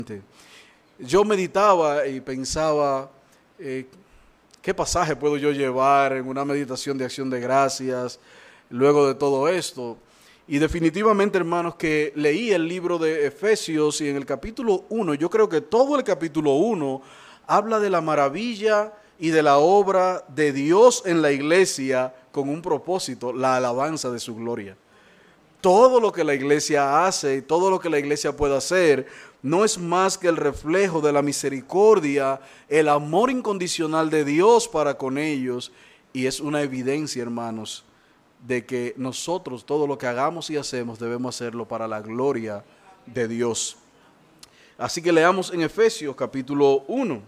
Yo meditaba y pensaba, ¿qué pasaje puedo yo llevar en una meditación de acción de gracias luego de todo esto? Y definitivamente, hermanos, que leí el libro de Efesios y en el capítulo 1, yo creo que todo el capítulo 1 habla de la maravilla y de la obra de Dios en la iglesia con un propósito, la alabanza de su gloria. Todo lo que la iglesia hace y todo lo que la iglesia puede hacer no es más que el reflejo de la misericordia, el amor incondicional de Dios para con ellos, y es una evidencia, hermanos, de que nosotros todo lo que hagamos y hacemos debemos hacerlo para la gloria de Dios. Así que leamos en Efesios capítulo 1.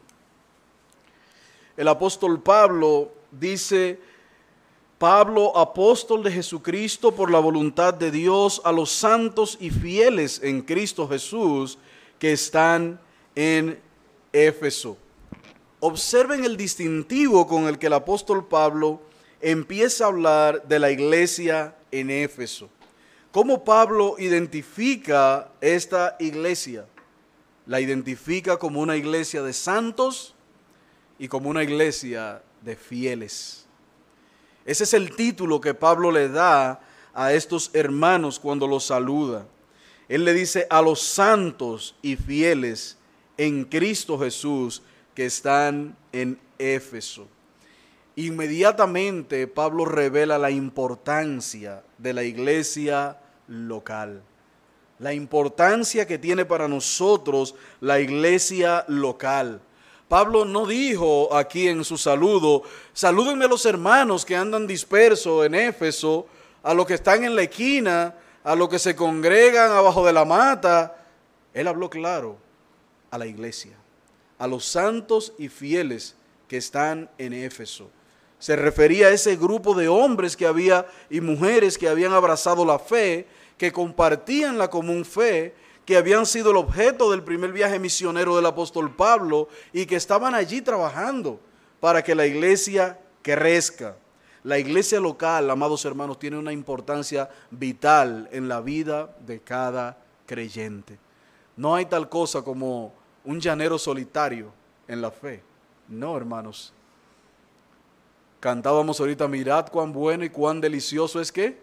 El apóstol Pablo dice: Pablo, apóstol de Jesucristo por la voluntad de Dios, a los santos y fieles en Cristo Jesús que están en Éfeso. Observen el distintivo con el que el apóstol Pablo empieza a hablar de la iglesia en Éfeso. ¿Cómo Pablo identifica esta iglesia? La identifica como una iglesia de santos y como una iglesia de fieles. Ese es el título que Pablo le da a estos hermanos cuando los saluda. Él le dice: a los santos y fieles en Cristo Jesús que están en Éfeso. Inmediatamente Pablo revela la importancia de la iglesia local. La importancia que tiene para nosotros la iglesia local. Pablo no dijo aquí en su saludo: salúdenme a los hermanos que andan dispersos en Éfeso, a los que están en la esquina, a los que se congregan abajo de la mata. Él habló claro a la iglesia, a los santos y fieles que están en Éfeso. Se refería a ese grupo de hombres que había y mujeres que habían abrazado la fe, que compartían la común fe, que habían sido el objeto del primer viaje misionero del apóstol Pablo y que estaban allí trabajando para que la iglesia crezca. La iglesia local, amados hermanos, tiene una importancia vital en la vida de cada creyente. No hay tal cosa como un llanero solitario en la fe. No, hermanos. Cantábamos ahorita: mirad cuán bueno y cuán delicioso es que.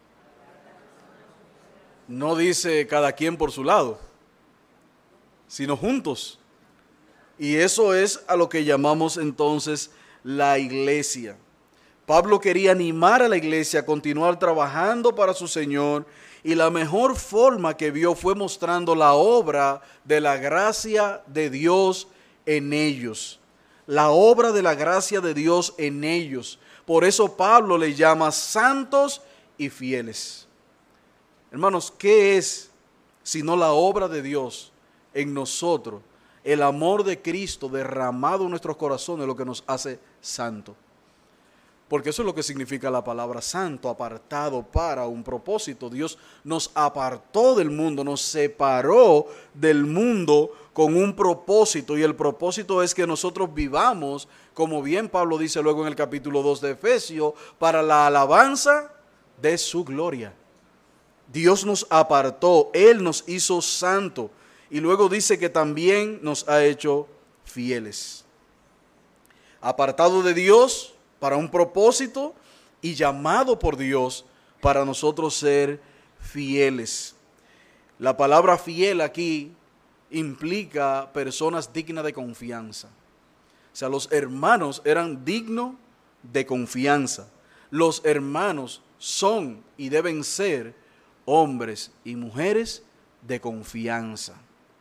No dice cada quien por su lado, sino juntos. Y eso es a lo que llamamos entonces la iglesia. Pablo quería animar a la iglesia a continuar trabajando para su Señor, y la mejor forma que vio fue mostrando la obra de la gracia de Dios en ellos. La obra de la gracia de Dios en ellos. Por eso Pablo le llama santos y fieles. Hermanos, ¿qué es sino la obra de Dios en nosotros? El amor de Cristo derramado en nuestros corazones, lo que nos hace santo. Porque eso es lo que significa la palabra santo, apartado para un propósito. Dios nos apartó del mundo, nos separó del mundo con un propósito, y el propósito es que nosotros vivamos, como bien Pablo dice luego en el capítulo 2 de Efesios, para la alabanza de su gloria. Dios nos apartó, Él nos hizo santo, y luego dice que también nos ha hecho fieles. Apartado de Dios para un propósito y llamado por Dios para nosotros ser fieles. La palabra fiel aquí implica personas dignas de confianza. O sea, los hermanos eran dignos de confianza. Los hermanos son y deben ser hombres y mujeres de confianza.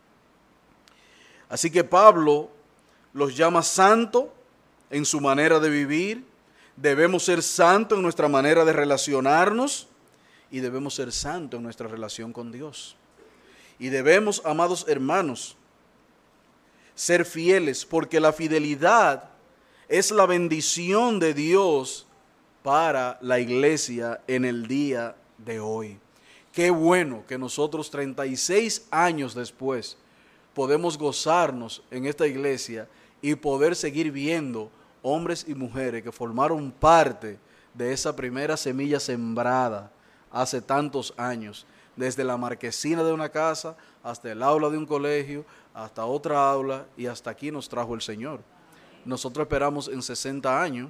Así que Pablo los llama santos en su manera de vivir. Debemos ser santos en nuestra manera de relacionarnos y debemos ser santos en nuestra relación con Dios. Y debemos, amados hermanos, ser fieles, porque la fidelidad es la bendición de Dios para la iglesia en el día de hoy. Qué bueno que nosotros 36 años después podemos gozarnos en esta iglesia y poder seguir viendo hombres y mujeres que formaron parte de esa primera semilla sembrada hace tantos años, desde la marquesina de una casa hasta el aula de un colegio, hasta otra aula y hasta aquí nos trajo el Señor. Nosotros esperamos en 60 años,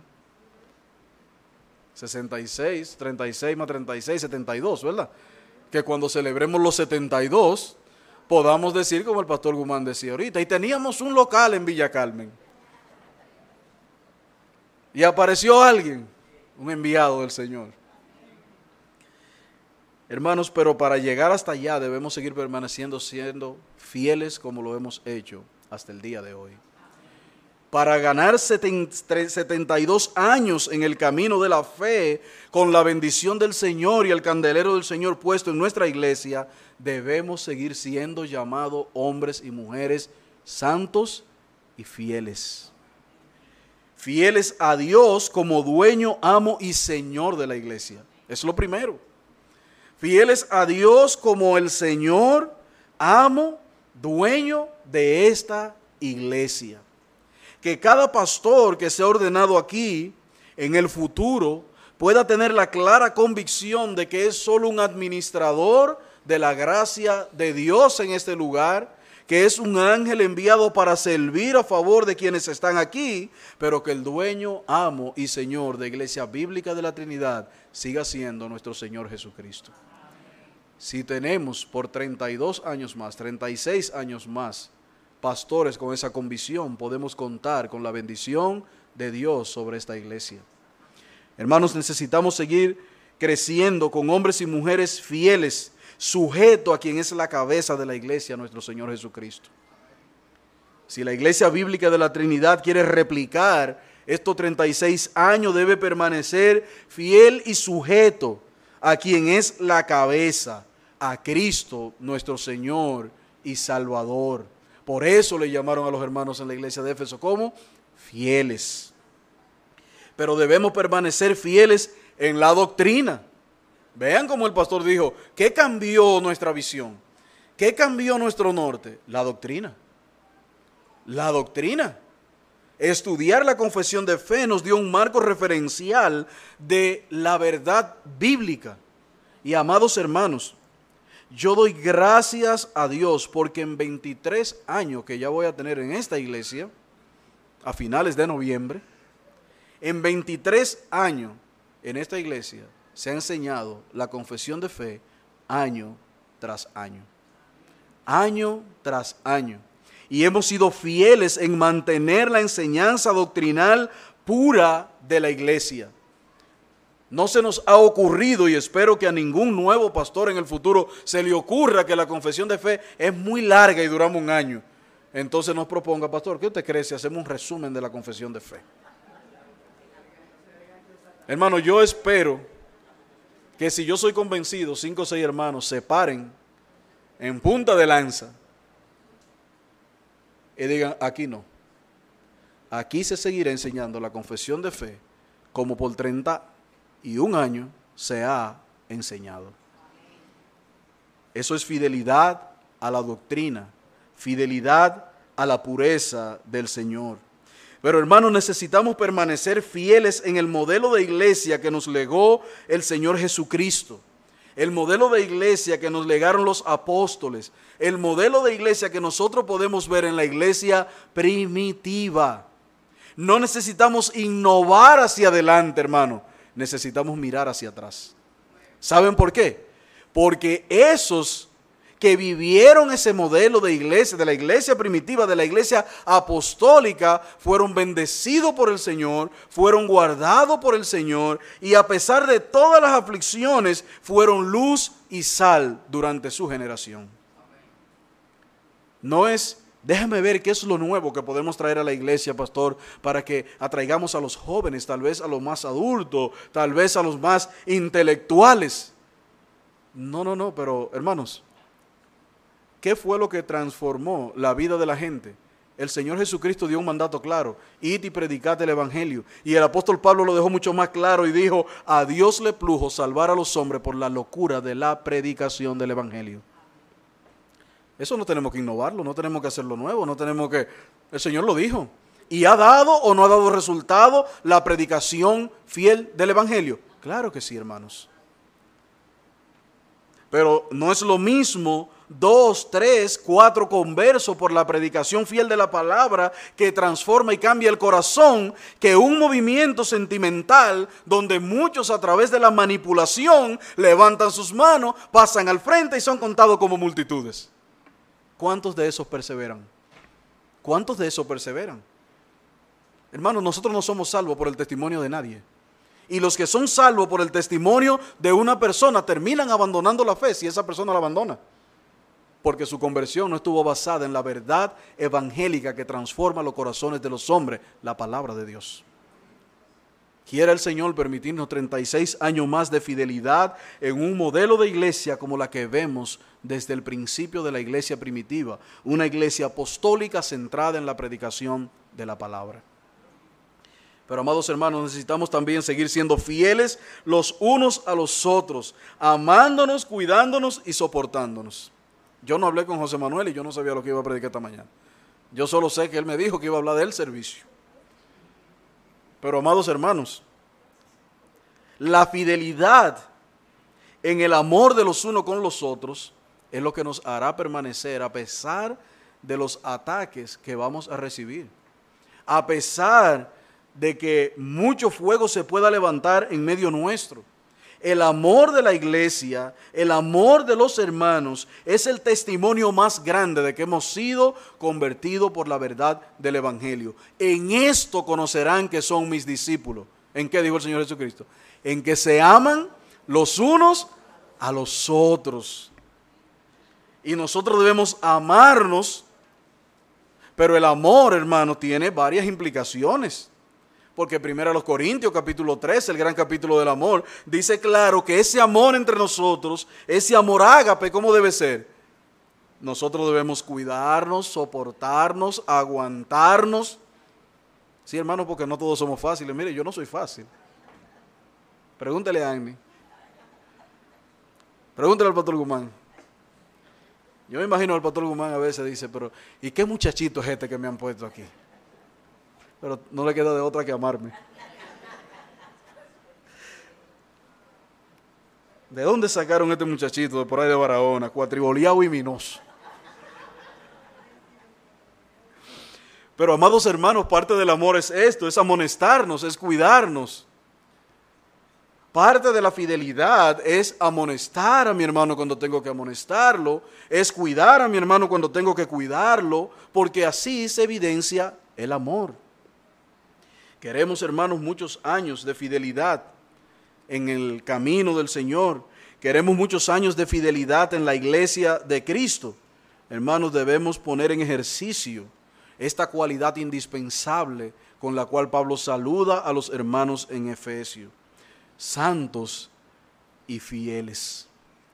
66, 36 más 36, 72, ¿verdad? Que cuando celebremos los 72 podamos decir como el pastor Guzmán decía ahorita, y teníamos un local en Villa Carmen. Y apareció alguien, un enviado del Señor. Hermanos, pero para llegar hasta allá debemos seguir permaneciendo siendo fieles como lo hemos hecho hasta el día de hoy. Para ganar 72 años en el camino de la fe, con la bendición del Señor y el candelero del Señor puesto en nuestra iglesia, debemos seguir siendo llamados hombres y mujeres santos y fieles. Fieles a Dios como dueño, amo y Señor de la iglesia. Es lo primero. Fieles a Dios como el Señor, amo, dueño de esta iglesia. Que cada pastor que sea ordenado aquí, en el futuro, pueda tener la clara convicción de que es solo un administrador de la gracia de Dios en este lugar, que es un ángel enviado para servir a favor de quienes están aquí, pero que el dueño, amo y Señor de Iglesia Bíblica de la Trinidad siga siendo nuestro Señor Jesucristo. Si tenemos por 32 años más, 36 años más, pastores con esa convicción, podemos contar con la bendición de Dios sobre esta iglesia. Hermanos, necesitamos seguir creciendo con hombres y mujeres fieles, sujetos a quien es la cabeza de la iglesia, nuestro Señor Jesucristo. Si la Iglesia Bíblica de la Trinidad quiere replicar estos 36 años, debe permanecer fiel y sujeto a quien es la cabeza, a Cristo, nuestro Señor y Salvador. Por eso le llamaron a los hermanos en la iglesia de Éfeso como fieles. Pero debemos permanecer fieles en la doctrina. Vean como el pastor dijo, ¿qué cambió nuestra visión? ¿Qué cambió nuestro norte? La doctrina. La doctrina. Estudiar la confesión de fe nos dio un marco referencial de la verdad bíblica. Y amados hermanos, yo doy gracias a Dios porque en 23 años que ya voy a tener en esta iglesia, a finales de noviembre, en 23 años en esta iglesia se ha enseñado la confesión de fe año tras año. Año tras año. Y hemos sido fieles en mantener la enseñanza doctrinal pura de la iglesia. No se nos ha ocurrido, y espero que a ningún nuevo pastor en el futuro se le ocurra, que la confesión de fe es muy larga y duramos un año. Entonces nos proponga, pastor, ¿qué usted cree si hacemos un resumen de la confesión de fe? Hermano, yo espero que si yo soy convencido, 5 o 6 hermanos se paren en punta de lanza y digan, aquí no. Aquí se seguirá enseñando la confesión de fe como por 31 años se ha enseñado. Eso es fidelidad a la doctrina, fidelidad a la pureza del Señor. Pero hermanos, necesitamos permanecer fieles en el modelo de iglesia que nos legó el Señor Jesucristo. El modelo de iglesia que nos legaron los apóstoles. El modelo de iglesia que nosotros podemos ver en la iglesia primitiva. No necesitamos innovar hacia adelante, hermano. Necesitamos mirar hacia atrás. ¿Saben por qué? Porque esos que vivieron ese modelo de iglesia, de la iglesia primitiva, de la iglesia apostólica, fueron bendecidos por el Señor, fueron guardados por el Señor, y a pesar de todas las aflicciones, fueron luz y sal durante su generación. No es, déjame ver qué es lo nuevo que podemos traer a la iglesia, pastor, para que atraigamos a los jóvenes, tal vez a los más adultos, tal vez a los más intelectuales. No, pero hermanos, ¿qué fue lo que transformó la vida de la gente? El Señor Jesucristo dio un mandato claro: id y predicad el evangelio. Y el apóstol Pablo lo dejó mucho más claro y dijo: a Dios le plujo salvar a los hombres por la locura de la predicación del evangelio. Eso no tenemos que innovarlo, no tenemos que hacerlo nuevo, no tenemos que... El Señor lo dijo. ¿Y ha dado o no ha dado resultado la predicación fiel del evangelio? Claro que sí, hermanos. Pero no es lo mismo 2, 3, 4 conversos por la predicación fiel de la palabra que transforma y cambia el corazón, que un movimiento sentimental donde muchos a través de la manipulación levantan sus manos, pasan al frente y son contados como multitudes. ¿Cuántos de esos perseveran? ¿Cuántos de esos perseveran? Hermanos, nosotros no somos salvos por el testimonio de nadie. Y los que son salvos por el testimonio de una persona terminan abandonando la fe si esa persona la abandona. Porque su conversión no estuvo basada en la verdad evangélica que transforma los corazones de los hombres, la palabra de Dios. Quiera el Señor permitirnos 36 años más de fidelidad en un modelo de iglesia como la que vemos desde el principio de la iglesia primitiva, una iglesia apostólica centrada en la predicación de la palabra. Pero, amados hermanos, necesitamos también seguir siendo fieles los unos a los otros, amándonos, cuidándonos y soportándonos. Yo no hablé con José Manuel y yo no sabía lo que iba a predicar esta mañana. Yo solo sé que él me dijo que iba a hablar del servicio. Pero, amados hermanos, la fidelidad en el amor de los unos con los otros es lo que nos hará permanecer a pesar de los ataques que vamos a recibir. A pesar de que mucho fuego se pueda levantar en medio nuestro. El amor de la iglesia, el amor de los hermanos, es el testimonio más grande de que hemos sido convertidos por la verdad del evangelio. En esto conocerán que son mis discípulos. ¿En qué dijo el Señor Jesucristo? En que se aman los unos a los otros. Y nosotros debemos amarnos, pero el amor, hermano, tiene varias implicaciones. Porque 1 Corintios capítulo 3, el gran capítulo del amor, dice claro que ese amor entre nosotros, ese amor ágape, ¿cómo debe ser? Nosotros debemos cuidarnos, soportarnos, aguantarnos. Sí, hermano, porque no todos somos fáciles. Mire, yo no soy fácil. Pregúntale a Agni. Pregúntale al pastor Guzmán. Yo me imagino al pastor Guzmán a veces dice, pero ¿y qué muchachito es este que me han puesto aquí? Pero no le queda de otra que amarme. ¿De dónde sacaron este muchachito de por ahí de Barahona, cuatriboleado y minoso? Pero, amados hermanos, parte del amor es esto, es amonestarnos, es cuidarnos. Parte de la fidelidad es amonestar a mi hermano cuando tengo que amonestarlo, es cuidar a mi hermano cuando tengo que cuidarlo, porque así se evidencia el amor. Queremos, hermanos, muchos años de fidelidad en el camino del Señor. Queremos muchos años de fidelidad en la iglesia de Cristo. Hermanos, debemos poner en ejercicio esta cualidad indispensable con la cual Pablo saluda a los hermanos en Efesios. Santos y fieles.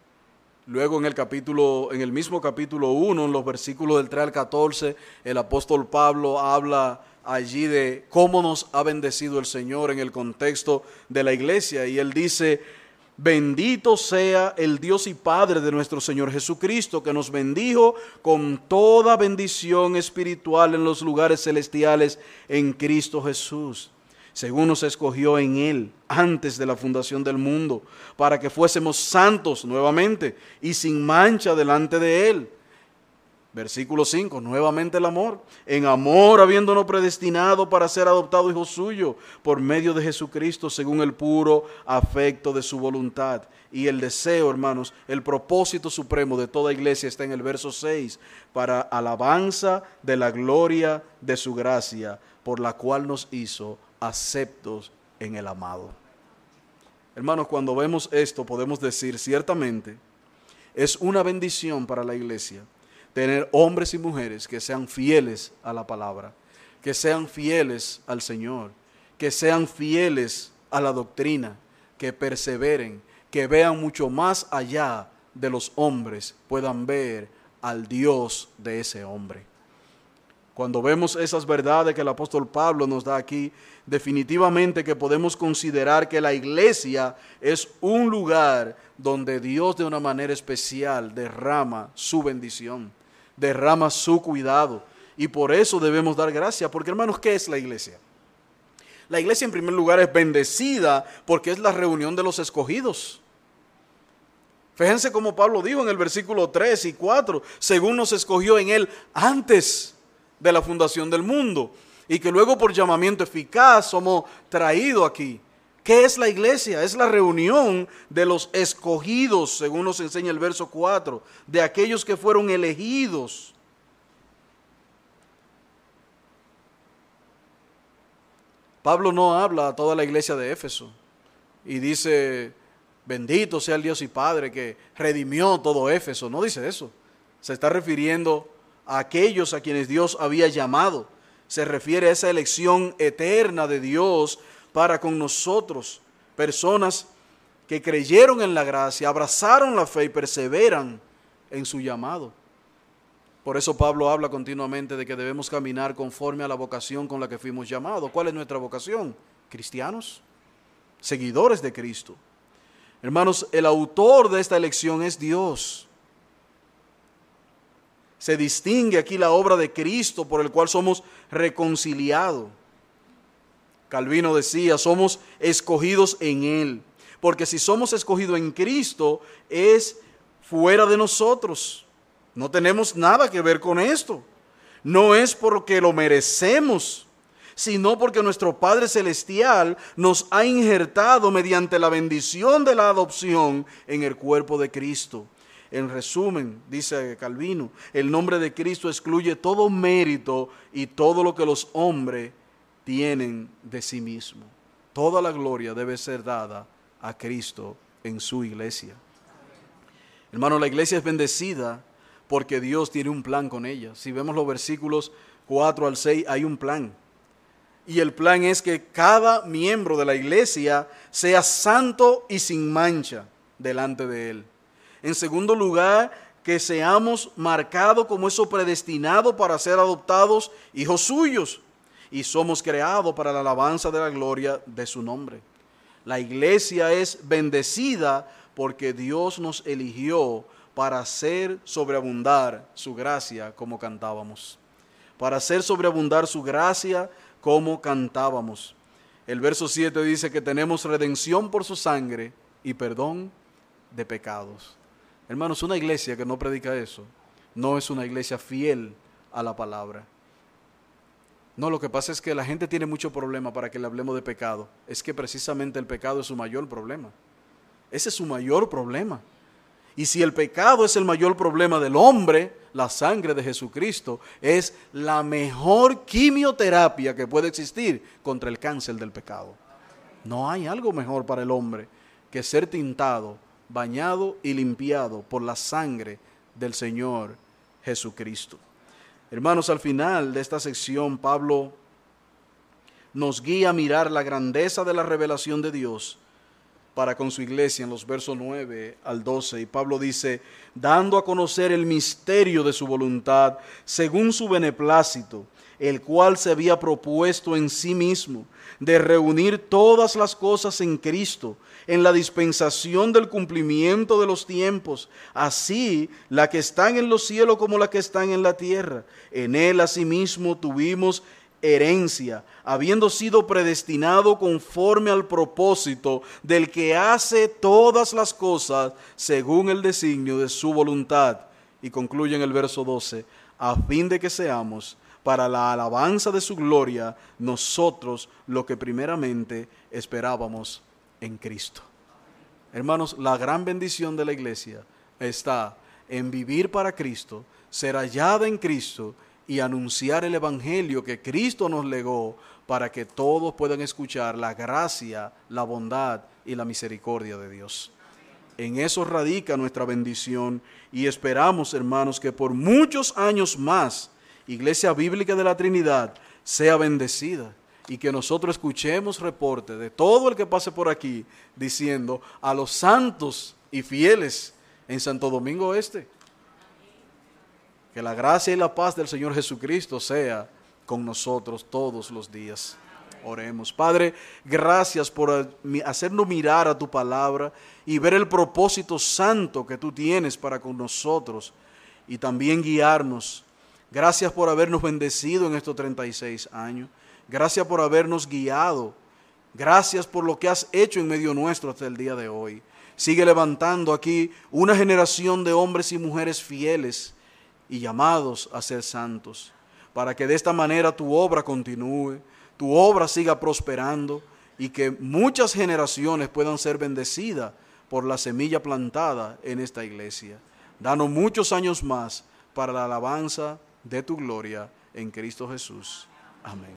Luego en el mismo capítulo 1, en los versículos del 3 al 14, el apóstol Pablo habla allí de cómo nos ha bendecido el Señor en el contexto de la iglesia. Y él dice, bendito sea el Dios y Padre de nuestro Señor Jesucristo, que nos bendijo con toda bendición espiritual en los lugares celestiales en Cristo Jesús, según nos escogió en Él antes de la fundación del mundo, para que fuésemos santos nuevamente y sin mancha delante de Él. Versículo 5, nuevamente el amor. En amor habiéndonos predestinado para ser adoptados hijos suyos por medio de Jesucristo según el puro afecto de su voluntad. Y el deseo, hermanos, el propósito supremo de toda iglesia está en el verso 6, para alabanza de la gloria de su gracia, por la cual nos hizo aceptos en el amado. Hermanos, cuando vemos esto podemos decir ciertamente es una bendición para la iglesia tener hombres y mujeres que sean fieles a la palabra, que sean fieles al Señor, que sean fieles a la doctrina, que perseveren, que vean mucho más allá de los hombres, puedan ver al Dios de ese hombre. Cuando vemos esas verdades que el apóstol Pablo nos da aquí, definitivamente que podemos considerar que la iglesia es un lugar donde Dios de una manera especial derrama su bendición, derrama su cuidado. Y por eso debemos dar gracias, porque hermanos, ¿qué es la iglesia? La iglesia en primer lugar es bendecida porque es la reunión de los escogidos. Fíjense como Pablo dijo en el versículo 3 y 4, según nos escogió en Él antes de la fundación del mundo, y que luego por llamamiento eficaz somos traídos aquí. ¿Qué es la iglesia? Es la reunión de los escogidos, según nos enseña el verso 4, de aquellos que fueron elegidos. Pablo no habla a toda la iglesia de Éfeso y dice: bendito sea el Dios y Padre que redimió todo Éfeso. No dice eso. Se está refiriendo a aquellos a quienes Dios había llamado. Se refiere a esa elección eterna de Dios para con nosotros. Personas que creyeron en la gracia, abrazaron la fe y perseveran en su llamado. Por eso Pablo habla continuamente de que debemos caminar conforme a la vocación con la que fuimos llamados. ¿Cuál es nuestra vocación? Cristianos, seguidores de Cristo. Hermanos, el autor de esta elección es Dios. Se distingue aquí la obra de Cristo por el cual somos reconciliados. Calvino decía: somos escogidos en Él. Porque si somos escogidos en Cristo, es fuera de nosotros. No tenemos nada que ver con esto. No es porque lo merecemos, sino porque nuestro Padre Celestial nos ha injertado mediante la bendición de la adopción en el cuerpo de Cristo. En resumen, dice Calvino, el nombre de Cristo excluye todo mérito y todo lo que los hombres tienen de sí mismo. Toda la gloria debe ser dada a Cristo en su iglesia. Hermano, la iglesia es bendecida porque Dios tiene un plan con ella. Si vemos los versículos 4 al 6, hay un plan. Y el plan es que cada miembro de la iglesia sea santo y sin mancha delante de Él. En segundo lugar, que seamos marcados como eso predestinado para ser adoptados hijos suyos. Y somos creados para la alabanza de la gloria de su nombre. La iglesia es bendecida porque Dios nos eligió para hacer sobreabundar su gracia, como cantábamos. Para hacer sobreabundar su gracia, como cantábamos. El verso 7 dice que tenemos redención por su sangre y perdón de pecados. Hermanos, una iglesia que no predica eso no es una iglesia fiel a la palabra. No, lo que pasa es que la gente tiene mucho problema para que le hablemos de pecado. Es que precisamente el pecado es su mayor problema. Ese es su mayor problema. Y si el pecado es el mayor problema del hombre, la sangre de Jesucristo es la mejor quimioterapia que puede existir contra el cáncer del pecado. No hay algo mejor para el hombre que ser tintado, bañado y limpiado por la sangre del Señor Jesucristo. Hermanos, al final de esta sección, Pablo nos guía a mirar la grandeza de la revelación de Dios para con su iglesia en los versos 9 al 12. Y Pablo dice: dando a conocer el misterio de su voluntad, según su beneplácito, el cual se había propuesto en sí mismo, de reunir todas las cosas en Cristo, en la dispensación del cumplimiento de los tiempos, así la que están en los cielos como la que están en la tierra. En él asimismo tuvimos herencia, habiendo sido predestinado conforme al propósito del que hace todas las cosas según el designio de su voluntad. Y concluye en el verso 12, a fin de que seamos para la alabanza de su gloria, nosotros lo que primeramente esperábamos en Cristo. Hermanos, la gran bendición de la iglesia está en vivir para Cristo, ser hallada en Cristo y anunciar el evangelio que Cristo nos legó para que todos puedan escuchar la gracia, la bondad y la misericordia de Dios. En eso radica nuestra bendición y esperamos, hermanos, que por muchos años más Iglesia Bíblica de la Trinidad sea bendecida y que nosotros escuchemos reporte de todo el que pase por aquí diciendo a los santos y fieles en Santo Domingo Este, que la gracia y la paz del Señor Jesucristo sea con nosotros todos los días. Oremos. Padre, gracias por hacernos mirar a tu palabra y ver el propósito santo que tú tienes para con nosotros y también guiarnos. Gracias por habernos bendecido en estos 36 años. Gracias por habernos guiado. Gracias por lo que has hecho en medio nuestro hasta el día de hoy. Sigue levantando aquí una generación de hombres y mujeres fieles y llamados a ser santos, para que de esta manera tu obra continúe, tu obra siga prosperando y que muchas generaciones puedan ser bendecidas por la semilla plantada en esta iglesia. Danos muchos años más para la alabanza de tu gloria en Cristo Jesús. Amén.